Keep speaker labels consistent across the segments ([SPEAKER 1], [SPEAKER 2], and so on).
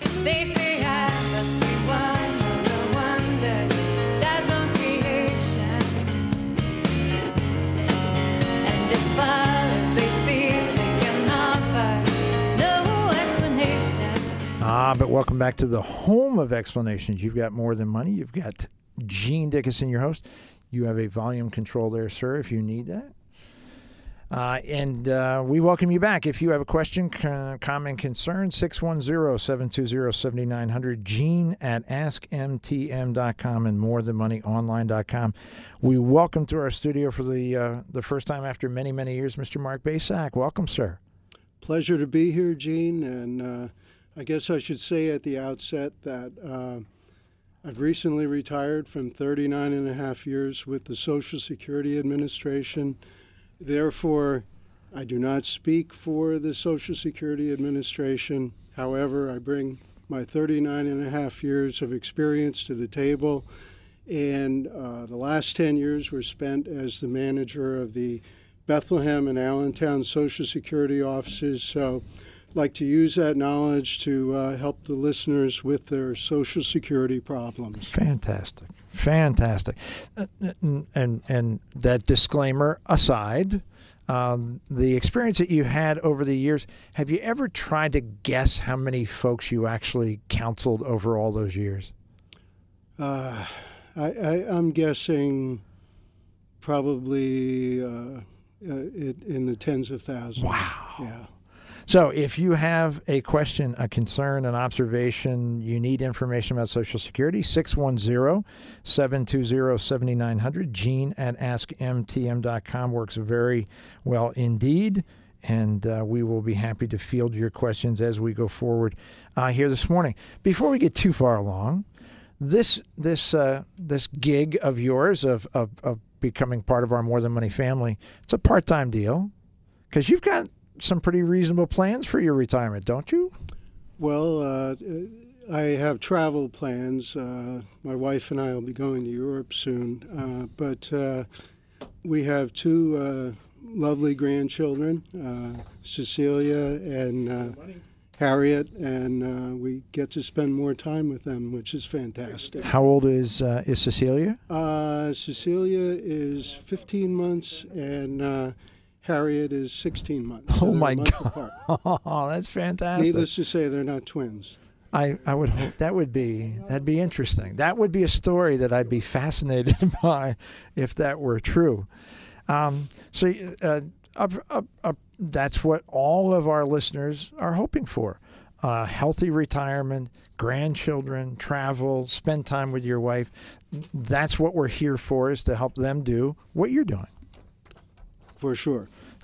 [SPEAKER 1] They say I must be one of the wonders that's on creation. And as far as they see, they can offer no explanation.
[SPEAKER 2] But welcome back to the home of explanations. You've got More Than Money. You've got Gene Dickinson, your host. You have a volume control there, sir, if you need that. And we welcome you back. If you have a question, comment, concern, 610-720-7900, Gene at AskMTM.com and MoreThanMoneyOnline.com. We welcome to our studio for the first time after many, many years, Mr. Mark Basak. Welcome, sir.
[SPEAKER 3] Pleasure to be here, Gene. And I guess I should say at the outset that I've recently retired from 39 and a half years with the Social Security Administration. Therefore, I do not speak for the Social Security Administration. However, I bring my 39 and a half years of experience to the table, and the last 10 years were spent as the manager of the Bethlehem and Allentown Social Security offices. So I'd like to use that knowledge to help the listeners with their Social Security problems.
[SPEAKER 2] Fantastic. And that disclaimer aside, the experience that you had over the years, have you ever tried to guess how many folks you actually counseled over all those years?
[SPEAKER 3] I'm guessing probably in the tens of thousands.
[SPEAKER 2] Wow.
[SPEAKER 3] Yeah.
[SPEAKER 2] So if you have a question, a concern, an observation, you need information about Social Security, 610-720-7900. Gene at AskMTM.com works very well indeed, and we will be happy to field your questions as we go forward here this morning. Before we get too far along, this gig of yours of becoming part of our More Than Money family, it's a part-time deal because you've got some pretty reasonable plans for your retirement, don't you?
[SPEAKER 3] Well, I have travel plans. My wife and I will be going to Europe soon, but we have two lovely grandchildren, Cecilia and Harriet, and we get to spend more time with them, which is fantastic.
[SPEAKER 2] How old is Cecilia?
[SPEAKER 3] Cecilia is 15 months, and Harriet is 16 months.
[SPEAKER 2] Oh, my God. Oh, that's fantastic.
[SPEAKER 3] Needless to say, they're not twins.
[SPEAKER 2] I would hope that'd be interesting. That would be a story that I'd be fascinated by if that were true. That's what all of our listeners are hoping for. Healthy retirement, grandchildren, travel, spend time with your wife. That's what we're here for, is to help them do what you're doing.
[SPEAKER 3] For sure.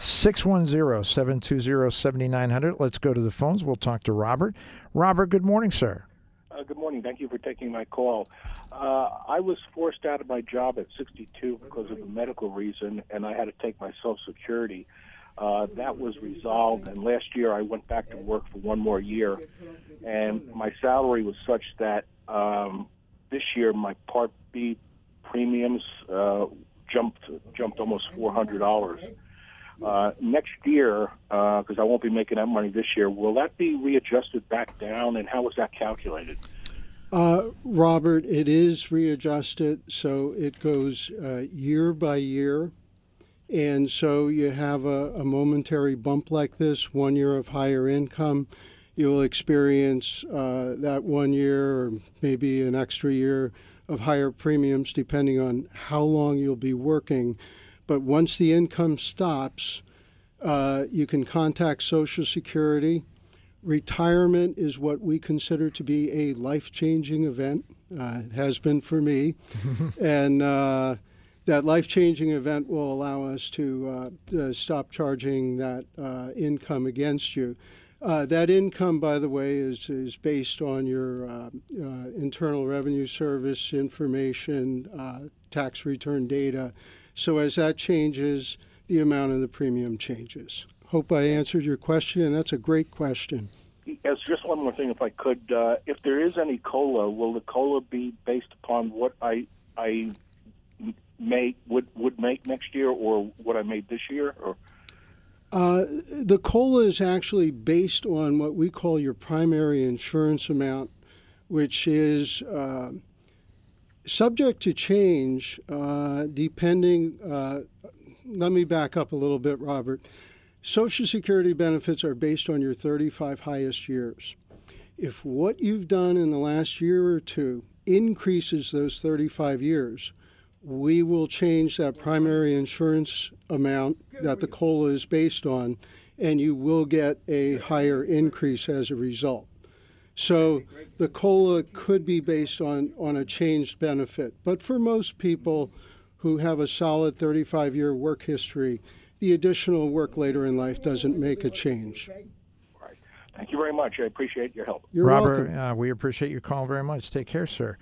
[SPEAKER 2] 610-720-7900. Let's go to the phones. We'll talk to Robert. Robert, good morning, sir.
[SPEAKER 4] Good morning. Thank you for taking my call. I was forced out of my job at 62 because of a medical reason, and I had to take my Social Security. That was resolved, and last year I went back to work for one more year, and my salary was such that this year my Part B premiums jumped almost $400. Next year, because I won't be making that money this year, will that be readjusted back down, and how is that calculated?
[SPEAKER 3] Robert, it is readjusted, so it goes year by year. And so you have a momentary bump like this, 1 year of higher income. You'll experience that 1 year or maybe an extra year of higher premiums depending on how long you'll be working. But once the income stops, you can contact Social Security. Retirement is what we consider to be a life-changing event. It has been for me. And that life-changing event will allow us to stop charging that income against you. That income, by the way, is based on your Internal Revenue Service information, tax return data. So as that changes, the amount of the premium changes. Hope I answered your question, and that's a great question.
[SPEAKER 4] Yes, just one more thing, if I could. If there is any COLA, will the COLA be based upon what I would make next year, or what I made this year? Or
[SPEAKER 3] The COLA is actually based on what we call your primary insurance amount, which is subject to change depending. Let me back up a little bit, Robert. Social Security benefits are based on your 35 highest years. If what you've done in the last year or two increases those 35 years, we will change that primary insurance amount that the COLA is based on, and you will get a higher increase as a result. So the COLA could be based on a changed benefit. But for most people who have a solid 35-year work history, the additional work later in life doesn't make a change.
[SPEAKER 4] Right. Thank you very much. I appreciate your help.
[SPEAKER 3] You're
[SPEAKER 2] Robert,
[SPEAKER 3] welcome.
[SPEAKER 2] we appreciate your call very much. Take care, sir.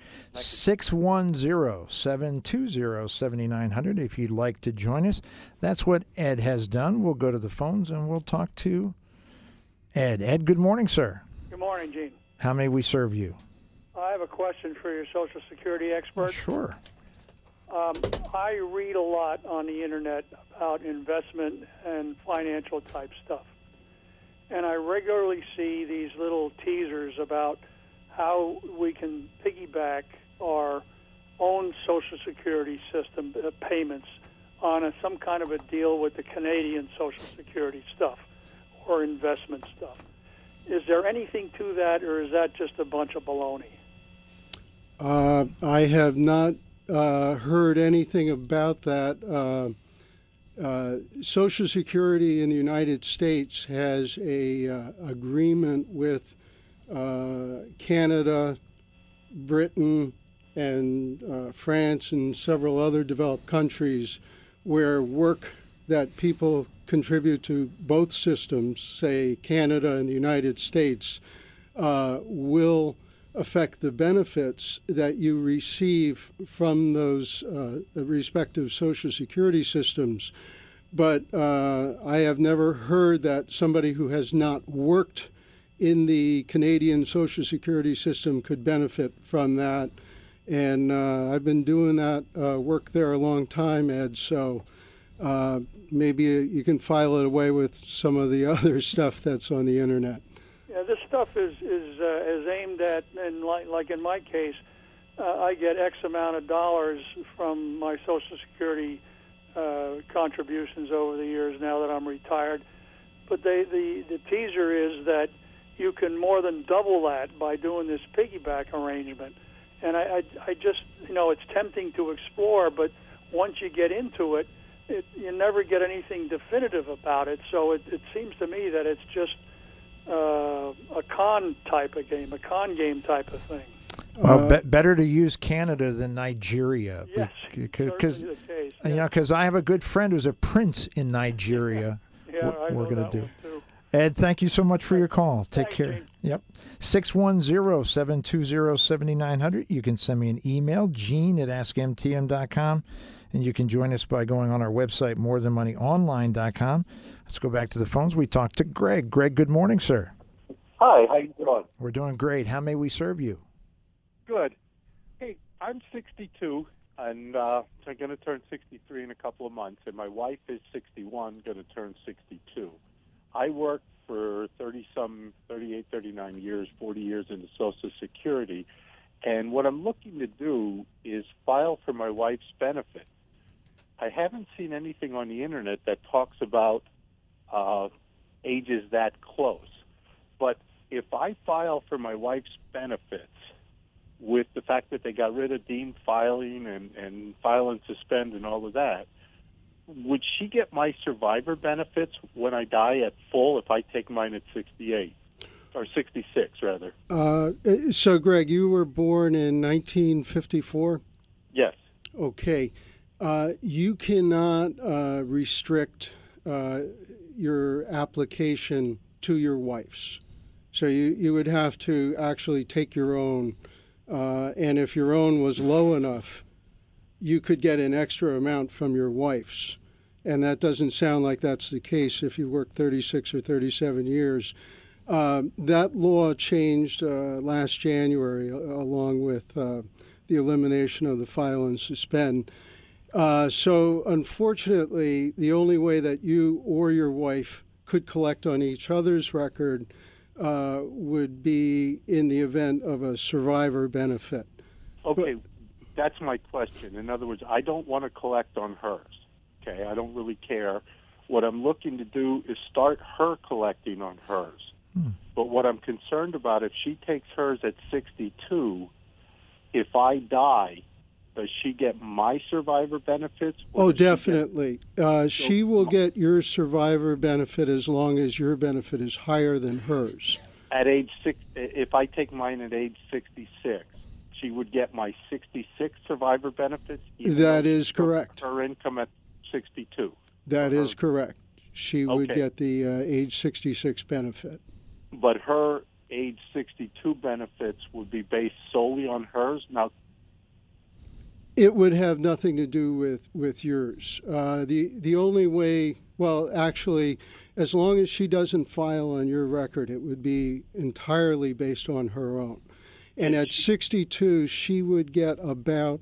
[SPEAKER 2] 610-720-7900 if you'd like to join us. That's what Ed has done. We'll go to the phones and we'll talk to Ed. Ed, good morning, sir.
[SPEAKER 5] Good morning, Gene.
[SPEAKER 2] How may we serve you?
[SPEAKER 5] I have a question for your Social Security expert.
[SPEAKER 2] Sure.
[SPEAKER 5] I read a lot on the internet about investment and financial type stuff. And I regularly see these little teasers about how we can piggyback our own Social Security system payments on some kind of a deal with the Canadian Social Security stuff or investment stuff. Is there anything to that, or is that just a bunch of baloney?
[SPEAKER 3] I have not heard anything about that. Social Security in the United States has a agreement with Canada, Britain, and France and several other developed countries where work that people contribute to both systems, say Canada and the United States, will affect the benefits that you receive from those respective Social Security systems. But I have never heard that somebody who has not worked in the Canadian Social Security system could benefit from that. And I've been doing that work there a long time, Ed, so maybe you can file it away with some of the other stuff that's on the internet.
[SPEAKER 5] Yeah, this stuff is aimed at, and like in my case, I get X amount of dollars from my Social Security contributions over the years now that I'm retired. But the teaser is that you can more than double that by doing this piggyback arrangement. And I just, it's tempting to explore, but once you get into it, you never get anything definitive about it. So it seems to me that it's just a con type of game, a con game type of thing.
[SPEAKER 2] Well, better to use Canada than Nigeria.
[SPEAKER 5] Yes,
[SPEAKER 2] because
[SPEAKER 5] yes.
[SPEAKER 2] I have a good friend who's a prince in Nigeria.
[SPEAKER 5] Yeah,
[SPEAKER 2] we're going to do.
[SPEAKER 5] One too.
[SPEAKER 2] Ed, thank you so much for your call. Take
[SPEAKER 5] Thanks,
[SPEAKER 2] care.
[SPEAKER 5] Gene.
[SPEAKER 2] Yep. 610-720-7900. You can send me an email, gene@askmtm.com. And you can join us by going on our website, morethanmoneyonline.com. Let's go back to the phones. We talked to Greg. Greg, good morning, sir.
[SPEAKER 6] Hi, how you doing?
[SPEAKER 2] We're doing great. How may we serve you?
[SPEAKER 6] Good. Hey, I'm 62, and I'm going to turn 63 in a couple of months, and my wife is 61, going to turn 62. I worked for 38, 39 years, 40 years into Social Security, and what I'm looking to do is file for my wife's benefit. I haven't seen anything on the internet that talks about ages that close. But if I file for my wife's benefits with the fact that they got rid of deemed filing and file and suspend and all of that, would she get my survivor benefits when I die at full if I take mine at 68? Or 66, rather.
[SPEAKER 3] So, Greg, you were born in 1954?
[SPEAKER 6] Yes.
[SPEAKER 3] Okay. You cannot restrict your application to your wife's. So you would have to actually take your own. And if your own was low enough, you could get an extra amount from your wife's. And that doesn't sound like that's the case if you work 36 or 37 years. That law changed last January, along with the elimination of the file and suspend. So unfortunately, the only way that you or your wife could collect on each other's record would be in the event of a survivor benefit.
[SPEAKER 6] Okay, that's my question. In other words, I don't want to collect on hers. Okay, I don't really care. What I'm looking to do is start her collecting on hers. But what I'm concerned about, if she takes hers at 62, if I die, does she get my survivor benefits?
[SPEAKER 3] Oh, definitely. She will get your survivor benefit as long as your benefit is higher than hers.
[SPEAKER 6] At age 6, if I take mine at age 66, she would get my 66 survivor benefits?
[SPEAKER 3] That is correct.
[SPEAKER 6] Her income at 62.
[SPEAKER 3] That is correct. She would
[SPEAKER 6] Okay.
[SPEAKER 3] get the age 66 benefit.
[SPEAKER 6] But her age 62 benefits would be based solely on hers? Now,
[SPEAKER 3] It would have nothing to do with yours. The only way, well, actually, as long as she doesn't file on your record, it would be entirely based on her own. And at 62, she would get about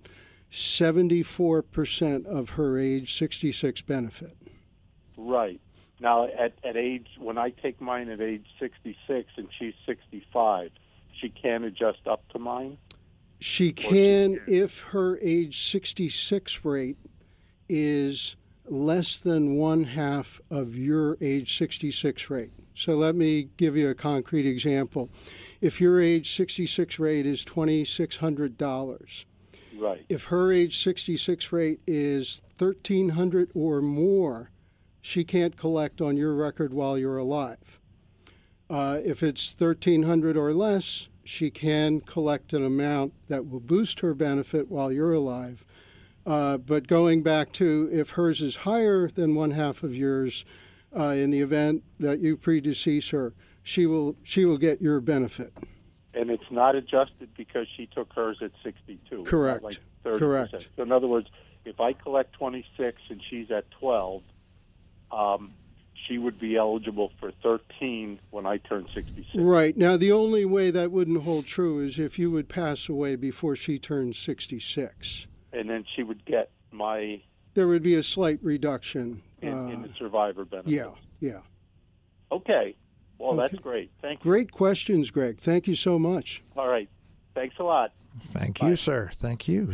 [SPEAKER 3] 74% of her age 66 benefit.
[SPEAKER 6] right. Now, at age, when I take mine at age 66 and she's 65, she can adjust up to mine?
[SPEAKER 3] She can if her age 66 rate is less than 1/2 of your age 66 rate. So let me give you a concrete example. If your age 66 rate is $2,600,
[SPEAKER 6] Right.
[SPEAKER 3] if her age 66 rate is $1,300 or more, she can't collect on your record while you're alive. If it's $1,300 or less, she can collect an amount that will boost her benefit while you're alive. But going back to if hers is higher than 1/2 of yours, in the event that you predecease her, she will get your benefit.
[SPEAKER 6] And it's not adjusted because she took hers at 62. It's not
[SPEAKER 3] Correct.
[SPEAKER 6] like 30%.
[SPEAKER 3] Correct.
[SPEAKER 6] So in other words, if I collect 26 and she's at 12, she would be eligible for 13 when I turn 66.
[SPEAKER 3] Right. Now, the only way that wouldn't hold true is if you would pass away before she turns 66.
[SPEAKER 6] And then she would get my
[SPEAKER 3] There would be a slight reduction.
[SPEAKER 6] in the survivor benefit.
[SPEAKER 3] Yeah.
[SPEAKER 6] Okay. Well,
[SPEAKER 3] Okay.
[SPEAKER 6] that's great. Thank you.
[SPEAKER 3] Great questions, Greg. Thank you so much.
[SPEAKER 6] All right. Thanks a lot.
[SPEAKER 2] Thank you, sir. Thank you.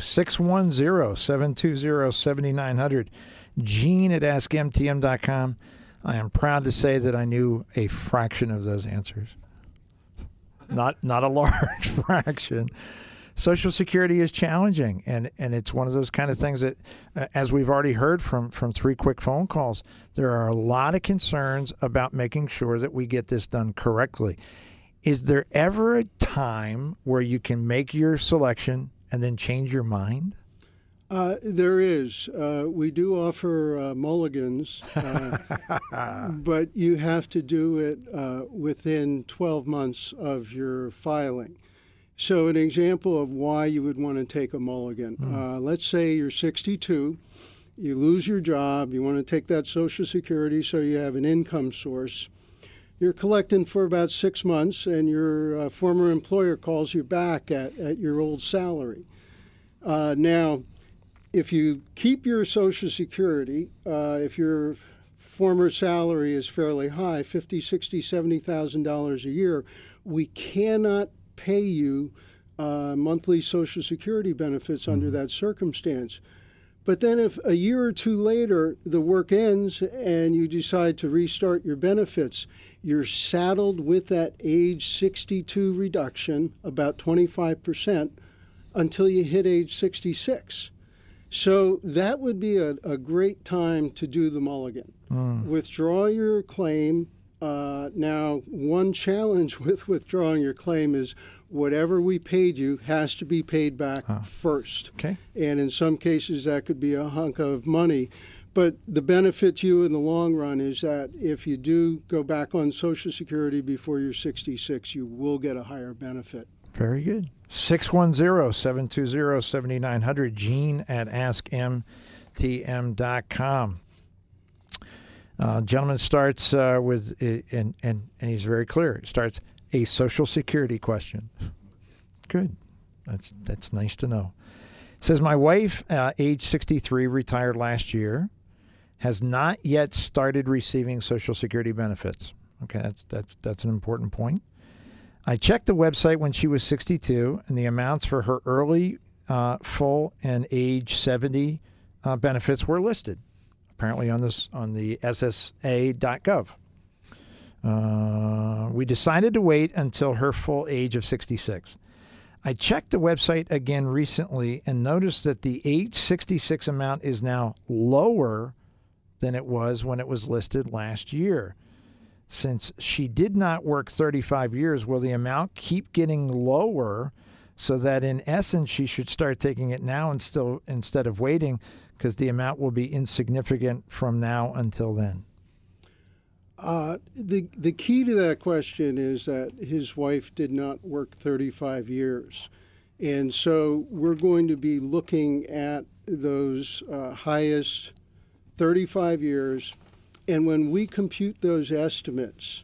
[SPEAKER 2] 610-720-7900. Gene at AskMTM.com. I am proud to say that I knew a fraction of those answers. Not a large fraction. Social Security is challenging, and it's one of those kind of things that, as we've already heard from 3 quick phone calls, there are a lot of concerns about making sure that we get this done correctly. Is there ever a time where you can make your selection and then change your mind?
[SPEAKER 3] There is. We do offer mulligans, but you have to do it within 12 months of your filing. So an example of why you would want to take a mulligan. Let's say you're 62, you lose your job, you want to take that Social Security so you have an income source. You're collecting for about 6 months, and your former employer calls you back at your old salary. Now, if you keep your Social Security, if your former salary is fairly high, $50,000, $60,000, $70,000 a year, we cannot pay you monthly Social Security benefits under that circumstance. But then if a year or two later the work ends and you decide to restart your benefits, you're saddled with that age 62 reduction, about 25%, until you hit age 66. So that would be a great time to do the mulligan. Withdraw your claim. Now, one challenge with withdrawing your claim is whatever we paid you has to be paid back first.
[SPEAKER 2] Okay.
[SPEAKER 3] And in some cases, that could be a hunk of money. But the benefit to you in the long run is that if you do go back on Social Security before you're 66, you will get a higher benefit.
[SPEAKER 2] Very good. 610-720-7900. Gene at AskMTM.com. Gentleman starts with, and he's very clear. It starts a Social Security question. Good. That's nice to know. It says, my wife, age 63, retired last year, has not yet started receiving Social Security benefits. Okay, that's an important point. I checked the website when she was 62, and the amounts for her early, full, and age 70 benefits were listed, apparently on the SSA.gov. We decided to wait until her full age of 66. I checked the website again recently and noticed that the age 66 amount is now lower than it was when it was listed last year. Since she did not work 35 years, will the amount keep getting lower so that in essence she should start taking it now instead of waiting, because the amount will be insignificant from now until then?
[SPEAKER 3] The key to that question is that his wife did not work 35 years. And so we're going to be looking at those highest 35 years. And when we compute those estimates,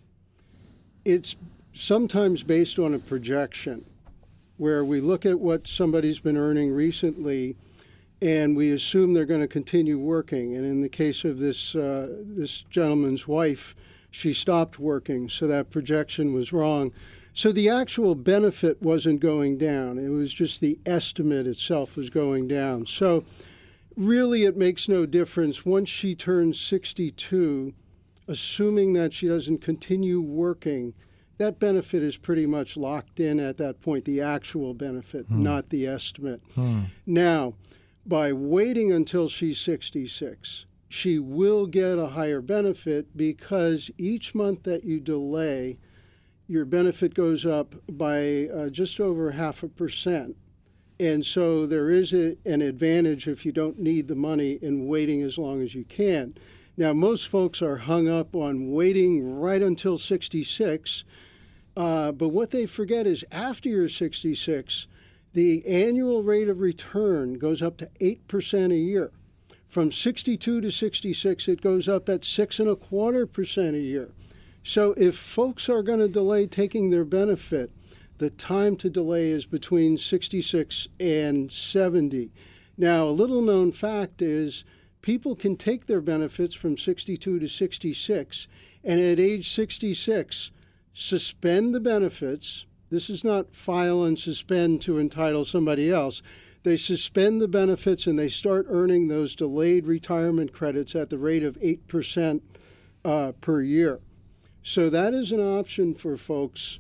[SPEAKER 3] it's sometimes based on a projection where we look at what somebody's been earning recently and we assume they're going to continue working. And in the case of this gentleman's wife, she stopped working, so that projection was wrong. So the actual benefit wasn't going down. It was just the estimate itself was going down. So really, it makes no difference. Once she turns 62, assuming that she doesn't continue working, that benefit is pretty much locked in at that point, the actual benefit, not the estimate. Now, by waiting until she's 66, she will get a higher benefit because each month that you delay, your benefit goes up by just over 0.5%. And so there is an advantage if you don't need the money in waiting as long as you can. Now, most folks are hung up on waiting right until 66, but what they forget is after you're 66, the annual rate of return goes up to 8% a year. From 62 to 66, it goes up at 6.25% a year. So if folks are going to delay taking their benefit, the time to delay is between 66 and 70. Now, a little known fact is people can take their benefits from 62 to 66, and at age 66, suspend the benefits. This is not file and suspend to entitle somebody else. They suspend the benefits and they start earning those delayed retirement credits at the rate of 8% per year. So that is an option for folks.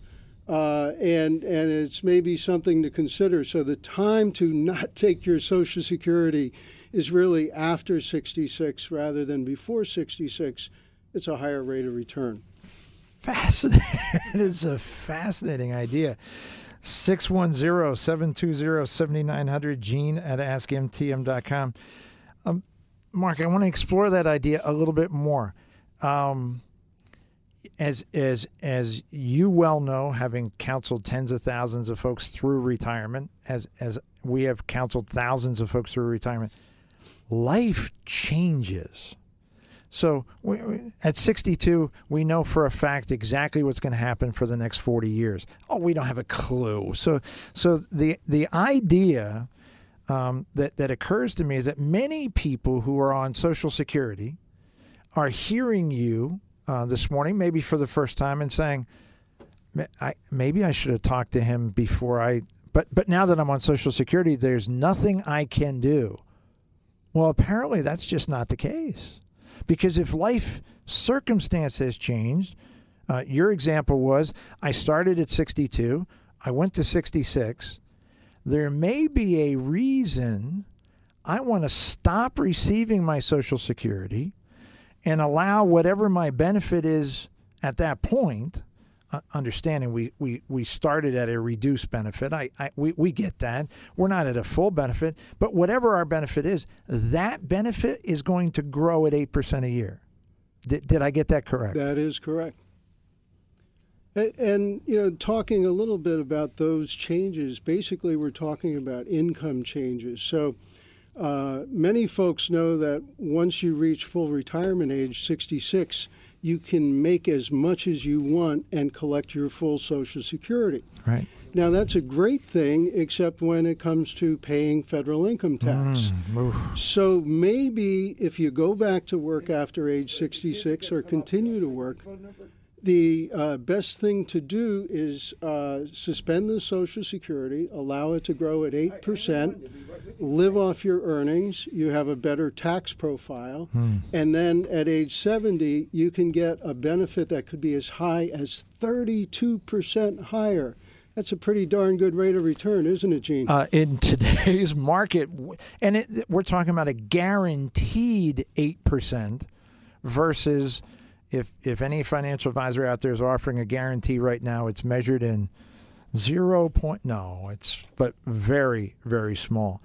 [SPEAKER 3] And it's maybe something to consider. So the time to not take your Social Security is really after 66 rather than before 66. It's a higher rate of return.
[SPEAKER 2] Fascinating. It is a fascinating idea. 610-720-7900, Gene at AskMTM.com. Mark, I want to explore that idea a little bit more. As you well know, having counseled tens of thousands of folks through retirement, as we have counseled thousands of folks through retirement, life changes. So at 62, we know for a fact exactly what's going to happen for the next 40 years. Oh, we don't have a clue. So the idea that occurs to me is that many people who are on Social Security are hearing you this morning, maybe for the first time, and saying, maybe I should have talked to him before but now that I'm on Social Security, there's nothing I can do. Well, apparently that's just not the case. Because if life circumstance has changed, your example was, I started at 62, I went to 66, there may be a reason I want to stop receiving my Social Security and allow whatever my benefit is at that point, understanding we started at a reduced benefit. We get that. We're not at a full benefit, but whatever our benefit is, that benefit is going to grow at 8% a year. Did I get that correct?
[SPEAKER 3] That is correct. And talking a little bit about those changes, basically we're talking about income changes. So many folks know that once you reach full retirement age, 66, you can make as much as you want and collect your full Social Security.
[SPEAKER 2] Right.
[SPEAKER 3] Now, that's a great thing, except when it comes to paying federal income tax. So maybe if you go back to work after age 66 or continue to work, the best thing to do is suspend the Social Security, allow it to grow at 8%, live off your earnings, you have a better tax profile, and then at age 70, you can get a benefit that could be as high as 32% higher. That's a pretty darn good rate of return, isn't it, Gene?
[SPEAKER 2] In today's market, and we're talking about a guaranteed 8% versus if any financial advisor out there is offering a guarantee right now, it's measured in but very, very small.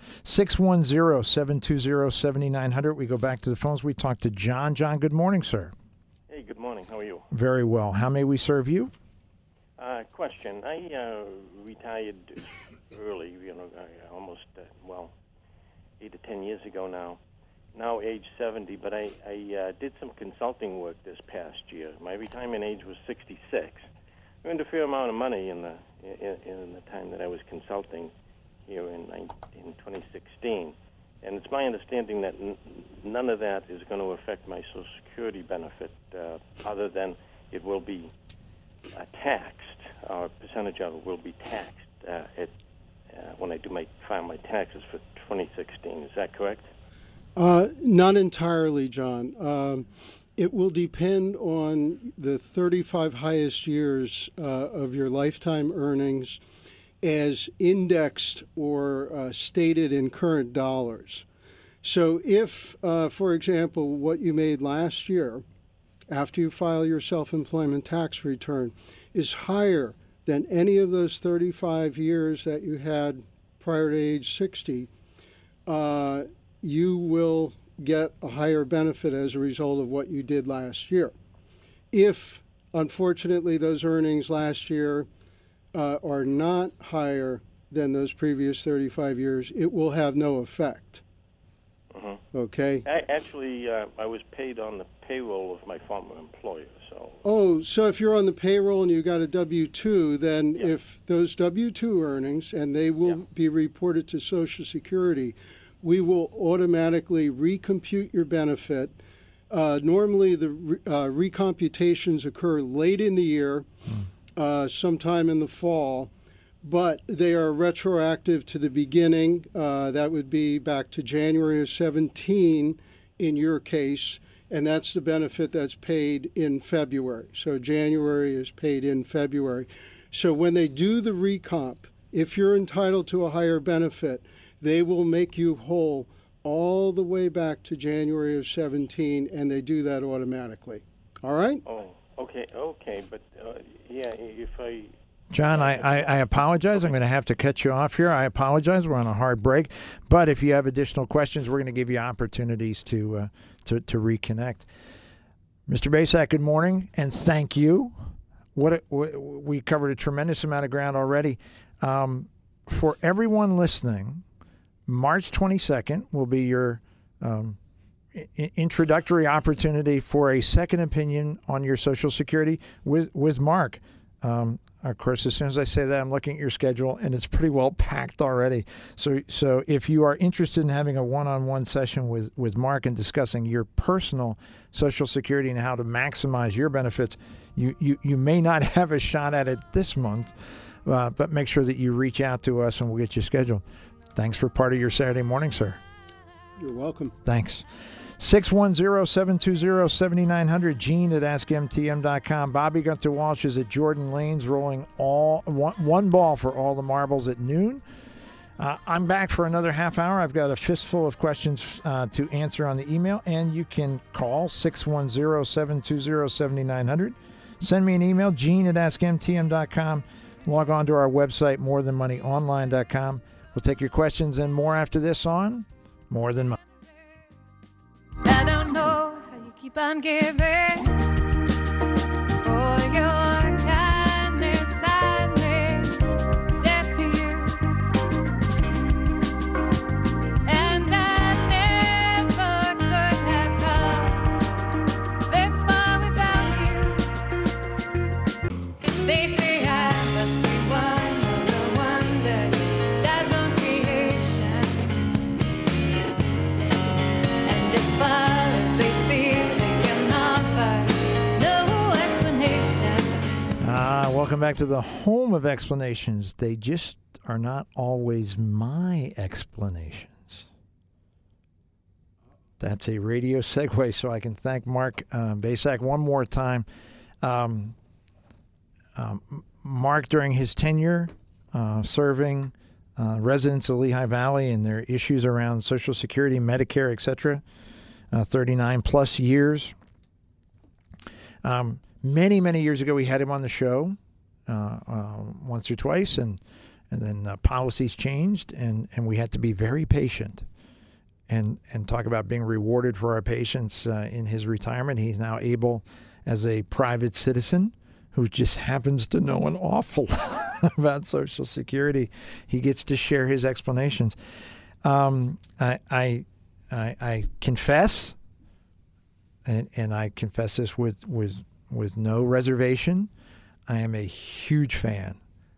[SPEAKER 2] 610-720-7900. We go back to the phones. We talk to John. John, good morning, sir.
[SPEAKER 7] Hey, good morning. How are you?
[SPEAKER 2] Very well. How may we serve you?
[SPEAKER 7] Question. I retired early, almost, 8 to 10 years ago now age 70, but I did some consulting work this past year. My retirement age was 66. I earned a fair amount of money in the time that I was consulting here in 2016. And it's my understanding that none of that is going to affect my Social Security benefit other than it will be taxed, or a percentage of it will be taxed when I file my taxes for 2016. Is that correct?
[SPEAKER 3] Not entirely, John. It will depend on the 35 highest years of your lifetime earnings as indexed or stated in current dollars. So if, for example, what you made last year after you file your self-employment tax return is higher than any of those 35 years that you had prior to age 60, you will get a higher benefit as a result of what you did last year. If, unfortunately, those earnings last year are not higher than those previous 35 years, it will have no effect. Okay?
[SPEAKER 7] Actually, I was paid on the payroll of my former employer.
[SPEAKER 3] So if you're on the payroll and you got a W-2, then if those W-2 earnings, and they will be reported to Social Security, we will automatically recompute your benefit. Normally, the recomputations occur late in the year, sometime in the fall, but they are retroactive to the beginning. That would be back to January of 17 in your case, and that's the benefit that's paid in February. So January is paid in February. So when they do the recomp, if you're entitled to a higher benefit, they will make you whole all the way back to January of 17, and they do that automatically. All right?
[SPEAKER 7] Oh, okay. But, if I...
[SPEAKER 2] John, I apologize. I'm going to have to cut you off here. I apologize. We're on a hard break. But if you have additional questions, we're going to give you opportunities to reconnect. Mr. Basak, good morning, and thank you. We covered a tremendous amount of ground already. For everyone listening, March 22nd will be your introductory opportunity for a second opinion on your Social Security with Mark. Of course, as soon as I say that, I'm looking at your schedule, and it's pretty well packed already. So if you are interested in having a one-on-one session with Mark and discussing your personal Social Security and how to maximize your benefits, you may not have a shot at it this month, but make sure that you reach out to us, and we'll get you scheduled. Thanks for part of your Saturday morning, sir.
[SPEAKER 3] You're welcome.
[SPEAKER 2] Thanks. 610-720-7900, Gene at AskMTM.com. Bobby Gunther Walsh is at Jordan Lanes, rolling one ball for all the marbles at noon. I'm back for another half hour. I've got a fistful of questions to answer on the email, and you can call 610-720-7900. Send me an email, Gene at AskMTM.com. Log on to our website, morethanmoneyonline.com. We'll take your questions and more after this on More Than Money.
[SPEAKER 1] I don't know how you keep on giving for your kindness. I made debt to you, and I never could have come this far without you. They say I must be one of
[SPEAKER 2] Welcome back to the home of explanations. They just are not always my explanations. That's a radio segue, so I can thank Mark Basak one more time. Mark, during his tenure serving residents of Lehigh Valley and their issues around Social Security, Medicare, etc., 39 plus years. Many, many years ago, we had him on the show once or twice, and then policies changed, and we had to be very patient and talk about being rewarded for our patience in his retirement. He's now able, as a private citizen who just happens to know an awful lot about Social Security, he gets to share his explanations. I confess, and I confess this with no reservation, I am a huge fan.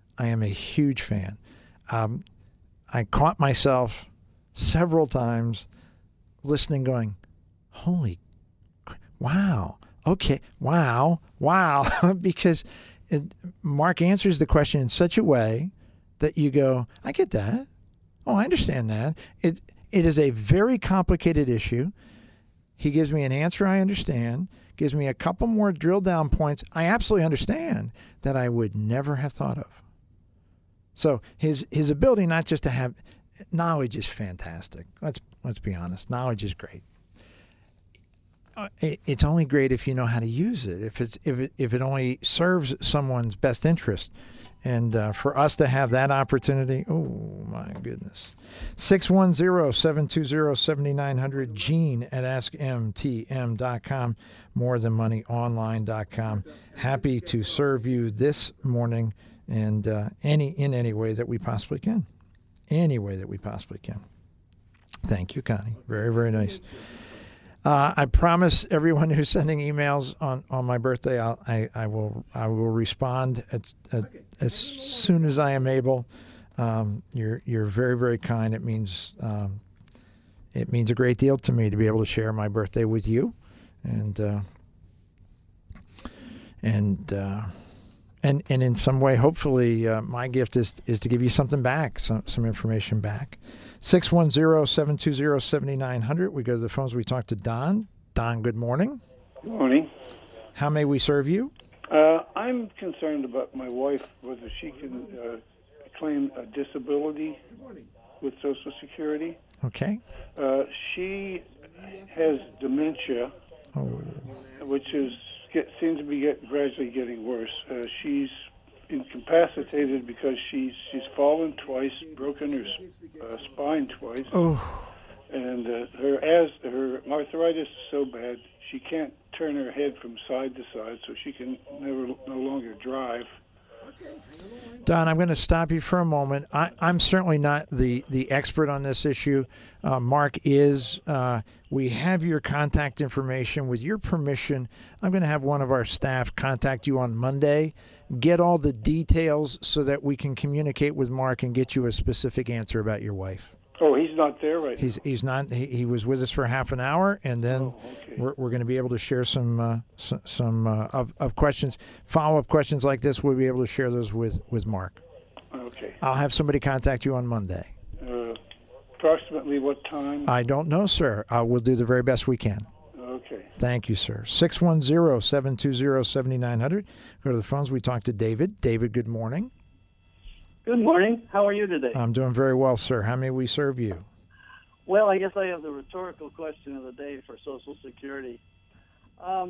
[SPEAKER 2] I caught myself several times listening going, holy, wow, okay, wow, because Mark answers the question in such a way that you go, I get that. Oh, I understand that. It is a very complicated issue. He gives me an answer I understand, gives me a couple more drill down points I absolutely understand that I would never have thought of. So his ability not just to have knowledge is fantastic. Let's be honest. Knowledge is great. It's only great if you know how to use it. If it only serves someone's best interest. And for us to have that opportunity, oh my goodness. 610-720-7900, Gene at AskMTM.com, morethanmoneyonline.com. Happy to serve you this morning and in any way that we possibly can. Any way that we possibly can. Thank you, Connie. Very, very nice. I promise everyone who's sending emails on my birthday, I will respond as soon as I am able. You're very, very kind. It means a great deal to me to be able to share my birthday with you, and in some way, hopefully, my gift is to give you something back, some information back. 610-720-7900. We go to the phones. We talk to Don. Don, good morning.
[SPEAKER 8] Good morning.
[SPEAKER 2] How may we serve you?
[SPEAKER 8] I'm concerned about my wife, whether she can claim a disability with Social Security.
[SPEAKER 2] Okay.
[SPEAKER 8] She has dementia, which seems to be gradually getting worse. She's incapacitated because she's fallen twice, broken her spine twice, and her arthritis is so bad she can't turn her head from side to side, so she can no longer drive.
[SPEAKER 2] Don, I'm going to stop you for a moment. I'm certainly not the expert on this issue. Mark is. We have your contact information. With your permission, I'm going to have one of our staff contact you on Monday, get all the details so that we can communicate with Mark and get you a specific answer about your wife.
[SPEAKER 8] Oh, he's not there right now.
[SPEAKER 2] He's not. He was with us for half an hour, and then we're going to be able to share some of questions, follow-up questions like this. We'll be able to share those with Mark.
[SPEAKER 8] Okay.
[SPEAKER 2] I'll have somebody contact you on Monday.
[SPEAKER 8] Approximately what time?
[SPEAKER 2] I don't know, sir. We'll do the very best we can.
[SPEAKER 8] Okay.
[SPEAKER 2] Thank you, sir. 610-720-7900. Go to the phones. We talk to David. David, good morning.
[SPEAKER 9] Good morning. How are you today?
[SPEAKER 2] I'm doing very well, sir. How may we serve you?
[SPEAKER 9] Well, I guess I have the rhetorical question of the day for Social Security. I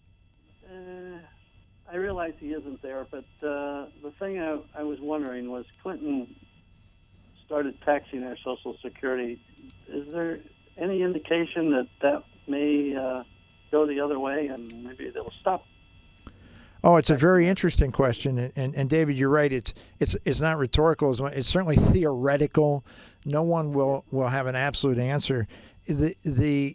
[SPEAKER 9] realize he isn't there, but the thing I was wondering was Clinton started taxing our Social Security. Is there any indication that may go the other way and maybe they'll stop?
[SPEAKER 2] Oh, it's a very interesting question, and David, you're right. It's not rhetorical. It's certainly theoretical. No one will have an absolute answer. The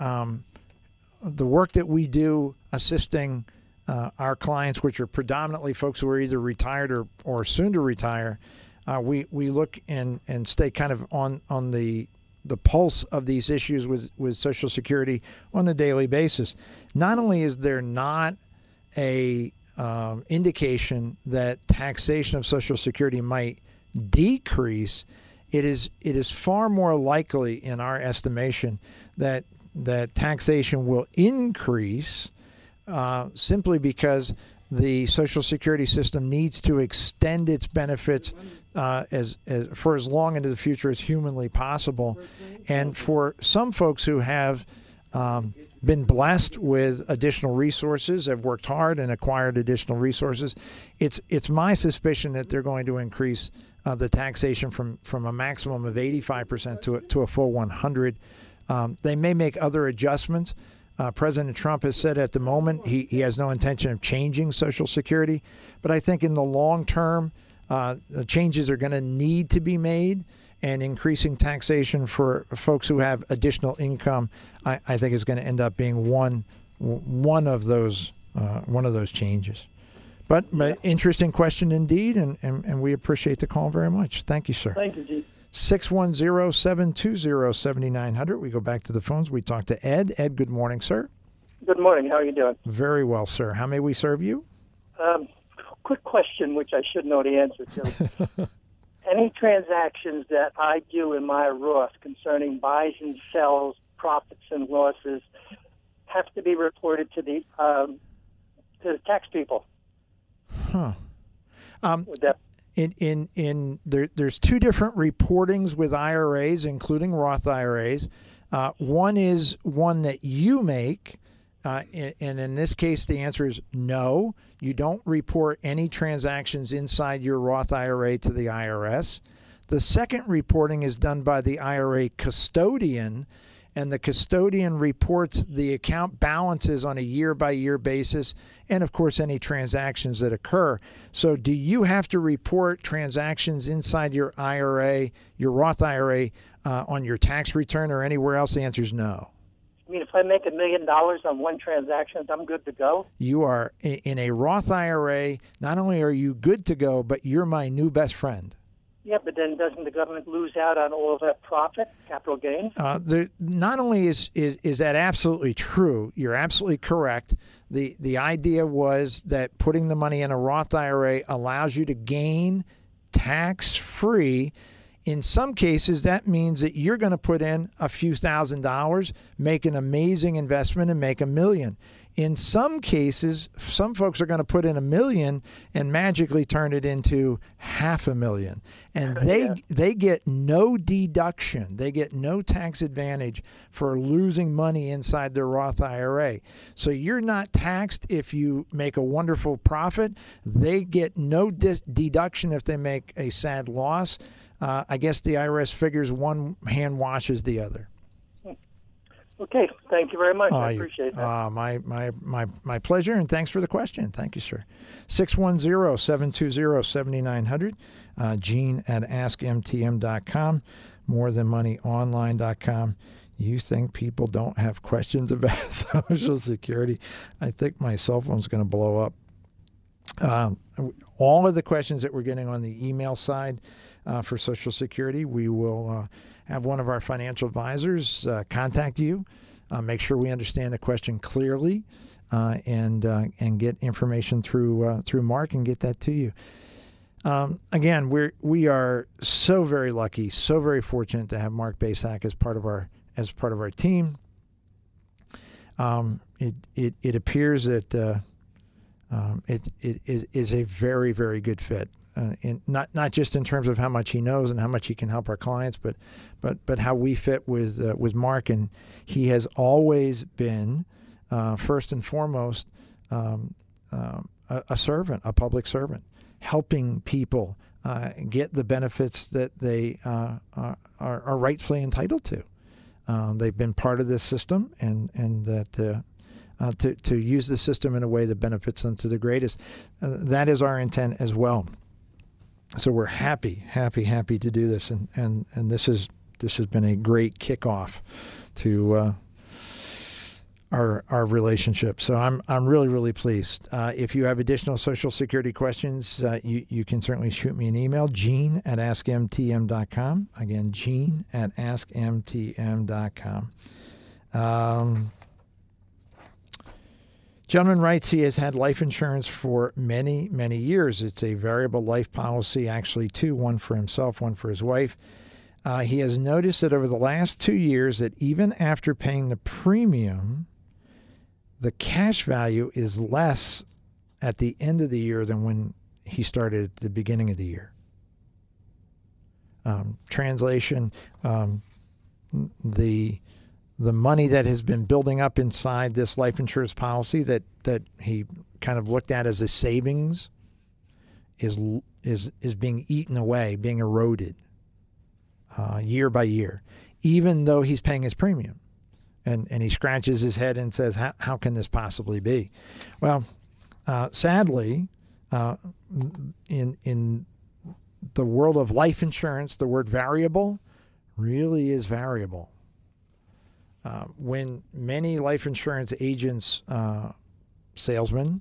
[SPEAKER 2] work that we do assisting our clients, which are predominantly folks who are either retired or soon to retire, we look and stay kind of on the pulse of these issues with Social Security on a daily basis. Not only is there not a indication that taxation of Social Security might decrease, it is far more likely, in our estimation, that taxation will increase simply because the Social Security system needs to extend its benefits for as long into the future as humanly possible. And for some folks who have been blessed with additional resources, have worked hard and acquired additional resources, it's my suspicion that they're going to increase the taxation from a maximum of 85% to a full 100%. They may make other adjustments. President Trump has said at the moment he has no intention of changing Social Security, but I think in the long term, changes are going to need to be made, and increasing taxation for folks who have additional income, I think, is going to end up being one of those changes. But interesting question indeed, and we appreciate the call very much. Thank you, sir.
[SPEAKER 9] Thank you, G.
[SPEAKER 2] 610-720-7900. We go back to the phones. We talk to Ed. Ed, good morning, sir.
[SPEAKER 10] Good morning. How are you doing?
[SPEAKER 2] Very well, sir. How may we serve you?
[SPEAKER 10] Quick question, which I should know the answer to. Any transactions that I do in my Roth concerning buys and sells, profits and losses, have to be reported to the tax people?
[SPEAKER 2] Huh. There's two different reportings with IRAs, including Roth IRAs. One is one that you make, and in this case, the answer is no. You don't report any transactions inside your Roth IRA to the IRS. The second reporting is done by the IRA custodian, and the custodian reports the account balances on a year-by-year basis, and, of course, any transactions that occur. So do you have to report transactions inside your IRA, your Roth IRA, on your tax return or anywhere else? The answer is no.
[SPEAKER 10] I mean, if I make $1 million on one transaction, I'm good to go?
[SPEAKER 2] You are, in a Roth IRA, not only are you good to go, but you're my new best friend.
[SPEAKER 10] Yeah, but then doesn't the government lose out on all of that profit, capital gain?
[SPEAKER 2] Not only is that absolutely true, you're absolutely correct. The idea was that putting the money in a Roth IRA allows you to gain tax-free. In some cases, that means that you're going to put in a few $1,000s, make an amazing investment, and make $1 million. In some cases, some folks are going to put in $1 million and magically turn it into $500,000, and they get no deduction. They get no tax advantage for losing money inside their Roth IRA. So you're not taxed if you make a wonderful profit. They get no deduction if they make a sad loss. I guess the IRS figures one hand washes the other.
[SPEAKER 10] Okay, thank you very much. I appreciate that.
[SPEAKER 2] My pleasure, and thanks for the question. Thank you, sir. 610-720-7900. Gene at AskMTM.com. MoreThanMoneyOnline.com. You think people don't have questions about Social Security? I think my cell phone's going to blow up. All of the questions that we're getting on the email side for Social Security, we will have one of our financial advisors contact you, make sure we understand the question clearly, and get information through Mark and get that to you. Again, we are so very lucky, so very fortunate to have Mark Basak as part of our team. It appears that it is a very, very good fit. Not just in terms of how much he knows and how much he can help our clients, but how we fit with Mark. And he has always been, first and foremost, a servant, a public servant, helping people get the benefits that they are rightfully entitled to. They've been part of this system, and that to use the system in a way that benefits them to the greatest. That is our intent as well. So we're happy to do this, and this has been a great kickoff to our relationship. So I'm really pleased. If you have additional Social Security questions, you can certainly shoot me an email, Gene at AskMTM.com. Again, Gene at AskMTM.com. Gentleman writes he has had life insurance for many, many years. It's a variable life policy, actually two, one for himself, one for his wife. He has noticed that over the last 2 years that even after paying the premium, the cash value is less at the end of the year than when he started at the beginning of the year. Translation, the money that has been building up inside this life insurance policy that he kind of looked at as a savings is being eaten away, being eroded year by year, even though he's paying his premium. And he scratches his head and says, how can this possibly be? Well, sadly, in the world of life insurance, the word variable really is variable. When many life insurance agents, salesmen,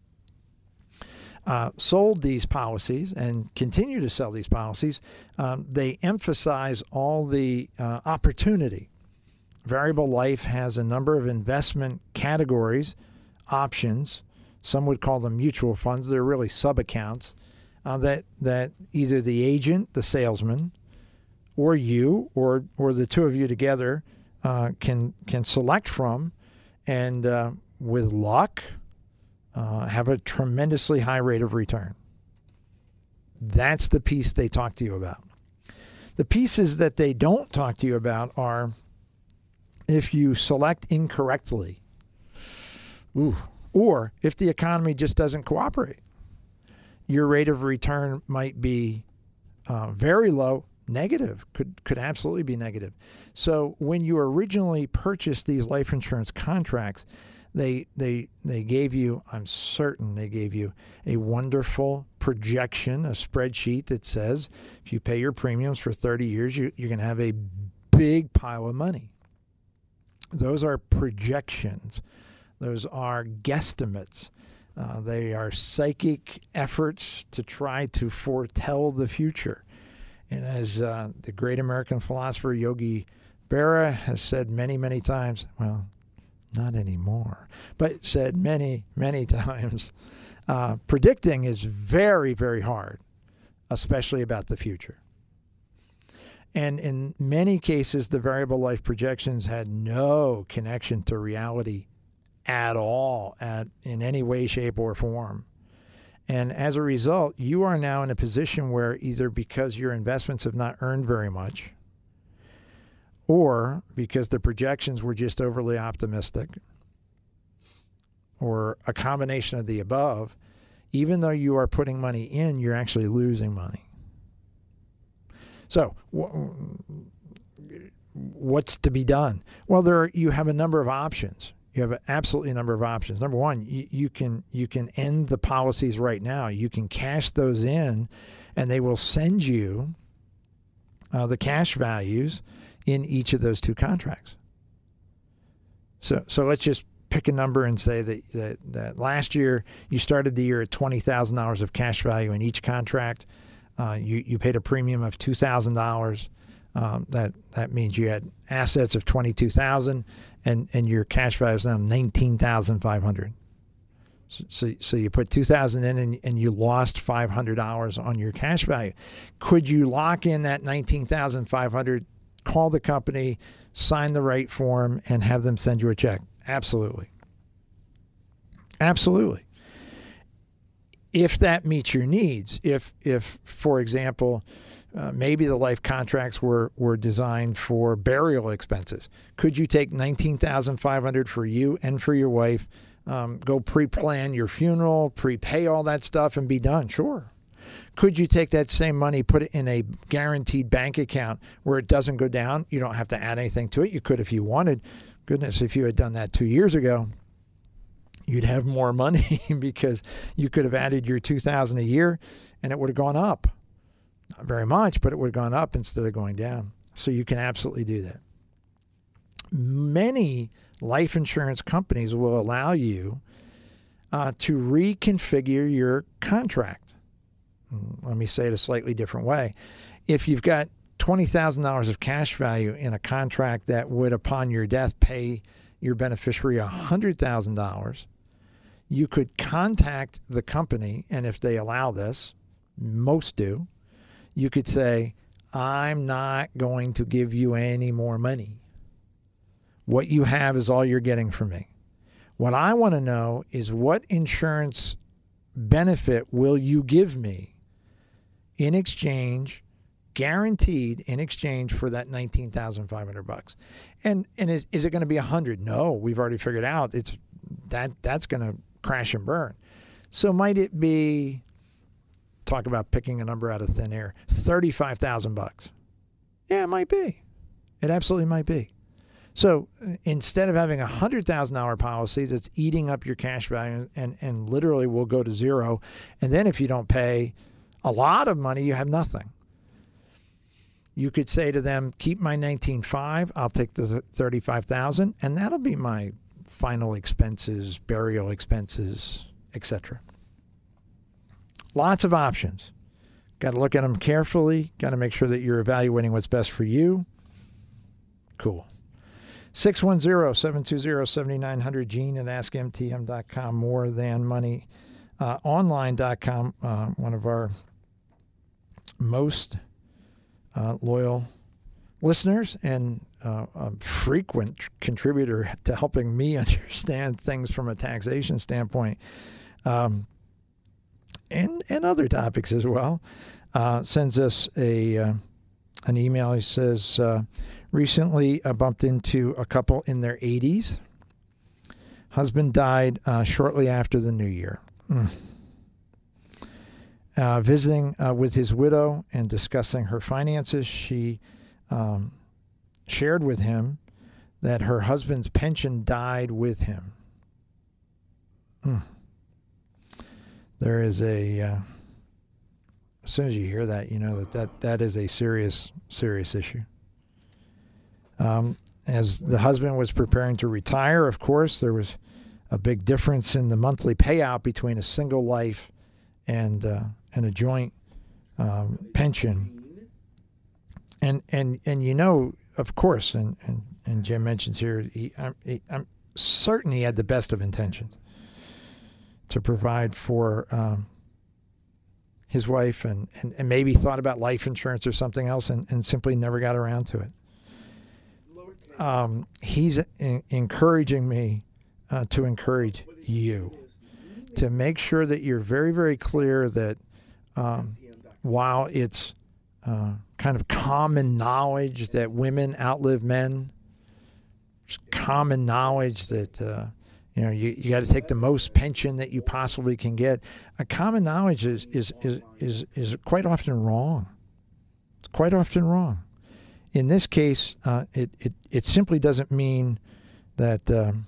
[SPEAKER 2] sold these policies and continue to sell these policies, they emphasize all the opportunity. Variable life has a number of investment categories, options. Some would call them mutual funds. They're really sub-accounts that either the agent, the salesman, or you, or the two of you together can select from, and with luck, have a tremendously high rate of return. That's the piece they talk to you about. The pieces that they don't talk to you about are if you select incorrectly, or if the economy just doesn't cooperate. Your rate of return might be very low, negative, could absolutely be negative. So when you originally purchased these life insurance contracts, they gave you, I'm certain they gave you a wonderful projection, a spreadsheet that says if you pay your premiums for 30 years, you're going to have a big pile of money. Those are projections. Those are guesstimates. They are psychic efforts to try to foretell the future. And as the great American philosopher Yogi Berra has said many, many times, well, not anymore, but said many, many times, predicting is very, very hard, especially about the future. And in many cases, the variable life projections had no connection to reality at all, in any way, shape, or form. And as a result, you are now in a position where either because your investments have not earned very much, or because the projections were just overly optimistic, or a combination of the above, even though you are putting money in, you're actually losing money. So what's to be done? Well, you have a number of options. You have absolutely a number of options. Number one, you can end the policies right now. You can cash those in, and they will send you the cash values in each of those two contracts. So let's just pick a number and say that last year you started the year at $20,000 of cash value in each contract. You paid a premium of $2,000. That means you had assets of $22,000, and your cash value is now $19,500. So you put $2,000 in, and you lost $500 on your cash value. Could you lock in that $19,500? Call the company, sign the right form, and have them send you a check? Absolutely. Absolutely. If that meets your needs, if for example, maybe the life contracts were designed for burial expenses, could you take $19,500 for you and for your wife, go pre-plan your funeral, prepay all that stuff, and be done? Sure. Could you take that same money, put it in a guaranteed bank account where it doesn't go down? You don't have to add anything to it. You could if you wanted. Goodness, if you had done that 2 years ago, you'd have more money because you could have added your $2,000 a year and it would have gone up. Not very much, but it would have gone up instead of going down. So you can absolutely do that. Many life insurance companies will allow you to reconfigure your contract. Let me say it a slightly different way. If you've got $20,000 of cash value in a contract that would, upon your death, pay your beneficiary $100,000, you could contact the company, and if they allow this, most do, you could say, I'm not going to give you any more money. What you have is all you're getting from me. What I want to know is what insurance benefit will you give me in exchange, guaranteed in exchange for that $19,500. And is it going to be 100? No, we've already figured out that's going to crash and burn. So might it be, talk about picking a number out of thin air, $35,000? Yeah, it might be. It absolutely might be. So instead of having a $100,000 policy that's eating up your cash value and literally will go to zero, and then if you don't pay a lot of money, you have nothing. You could say to them, keep my $19,500, I'll take the $35,000, and that'll be my final expenses, burial expenses, etc. Lots of options. Got to look at them carefully. Got to make sure that you're evaluating what's best for you. Cool. 610-720-7900, Gene at AskMTM.com, morethanmoneyonline.com, one of our most loyal listeners and a frequent contributor to helping me understand things from a taxation standpoint, and other topics as well, sends us an email. He says, recently bumped into a couple in their 80s. Husband died shortly after the new year. Visiting with his widow and discussing her finances, she shared with him that her husband's pension died with him. There is as soon as you hear that, you know that is a serious issue. As the husband was preparing to retire, of course, there was a big difference in the monthly payout between a single life and a joint pension. And you know, of course, and Jim mentions here, I'm certain he had the best of intentions to provide for his wife and maybe thought about life insurance or something else and simply never got around to it. He's encouraging me to encourage you to make sure that you're very, very clear that while it's kind of common knowledge that women outlive men, it's common knowledge that you got to take the most pension that you possibly can get. A common knowledge is quite often wrong. It's quite often wrong. In this case, it simply doesn't mean that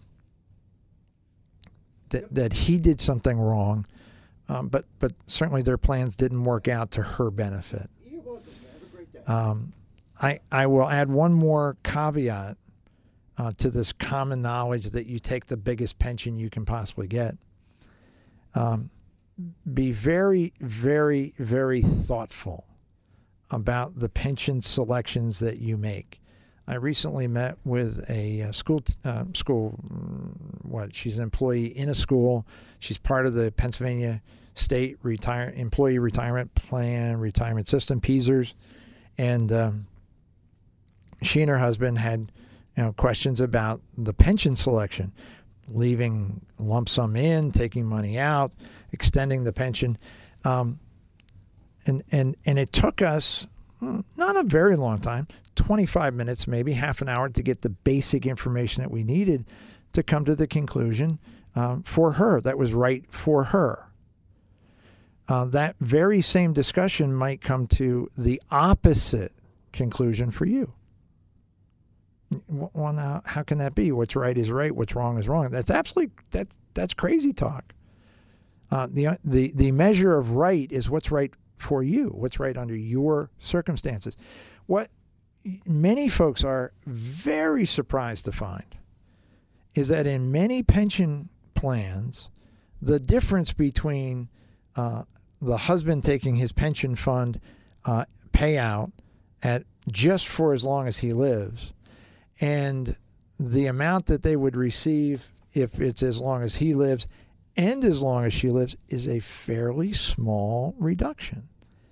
[SPEAKER 2] that he did something wrong, but certainly their plans didn't work out to her benefit. I will add one more caveat to this common knowledge that you take the biggest pension you can possibly get. Be very, very, very thoughtful about the pension selections that you make. I recently met with a she's an employee in a school. She's part of the Pennsylvania State Employee Retirement Plan retirement system, PESERS, and she and her husband had questions about the pension selection, leaving lump sum in, taking money out, extending the pension. And it took us not a very long time, 25 minutes, maybe half an hour, to get the basic information that we needed to come to the conclusion for her that was right for her. That very same discussion might come to the opposite conclusion for you. Well, now, how can that be? What's right is right. What's wrong is wrong. That's that's crazy talk. The measure of right is what's right for you, what's right under your circumstances. What many folks are very surprised to find is that in many pension plans, the difference between the husband taking his pension fund payout at just for as long as he lives and the amount that they would receive if it's as long as he lives and as long as she lives is a fairly small reduction.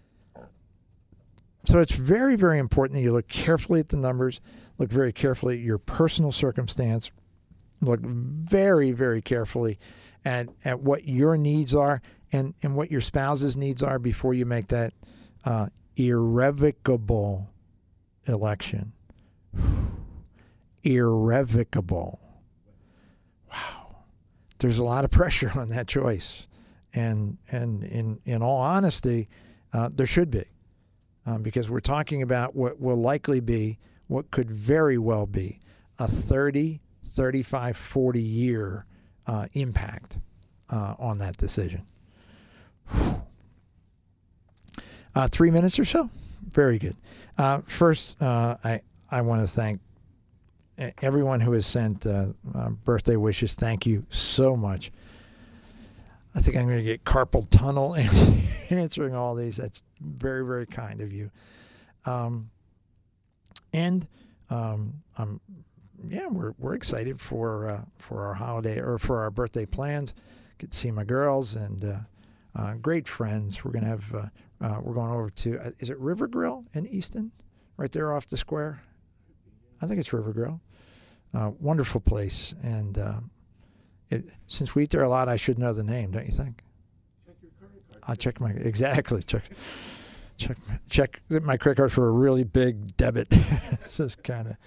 [SPEAKER 2] So it's very, very important that you look carefully at the numbers, look very carefully at your personal circumstance, look very, very carefully at what your needs are and what your spouse's needs are before you make that irrevocable election. Irrevocable. Wow. There's a lot of pressure on that choice. And in all honesty, there should be. Because we're talking about what will likely be, what could very well be, a 30, 35, 40-year impact on that decision. 3 minutes or so? Very good. First, I want to thank everyone who has sent birthday wishes. Thank you so much. I think I'm going to get carpal tunnel answering all these. That's very, very kind of you. We're excited for our holiday or for our birthday plans. Get to see my girls and great friends. We're going to have we're going over to is it River Grill in Easton, right there off the square? I think it's River Grill. Wonderful place, and since we eat there a lot, I should know the name, don't you think?
[SPEAKER 3] Check your credit card.
[SPEAKER 2] I'll check my credit card for a really big debit. Just kind of.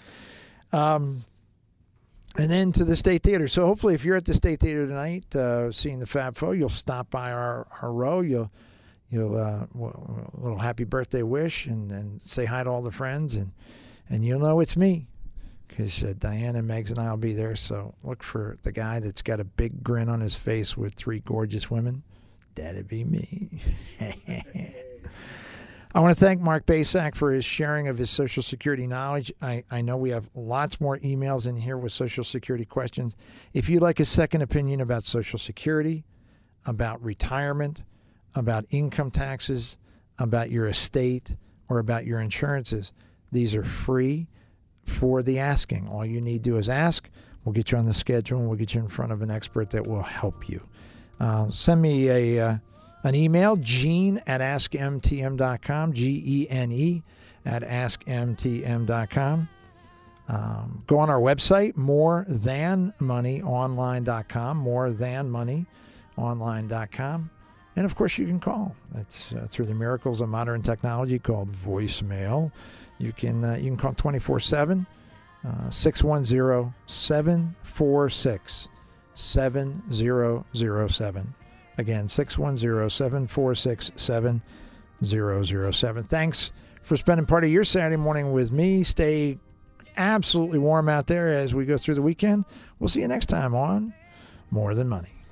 [SPEAKER 2] And then to the State Theater. So hopefully, if you're at the State Theater tonight, seeing the Fab Four, you'll stop by our row. You'll a little happy birthday wish and say hi to all the friends, and you'll know it's me. Because Diana, Megs, and I will be there. So look for the guy that's got a big grin on his face with 3 gorgeous women. That'd be me. I want to thank Mark Basak for his sharing of his Social Security knowledge. I know we have lots more emails in here with Social Security questions. If you'd like a second opinion about Social Security, about retirement, about income taxes, about your estate, or about your insurances, these are free for the asking. All you need to do is ask. We'll get you on the schedule, and we'll get you in front of an expert that will help you. Send me an email, gene@askmtm.com, GENE@askmtm.com. Go on our website, morethanmoneyonline.com, morethanmoneyonline.com. And, of course, you can call. That's through the miracles of modern technology called voicemail. You can call 24/7, 610-746-7007. Again, 610-746-7007. Thanks for spending part of your Saturday morning with me. Stay absolutely warm out there as we go through the weekend. We'll see you next time on More Than Money.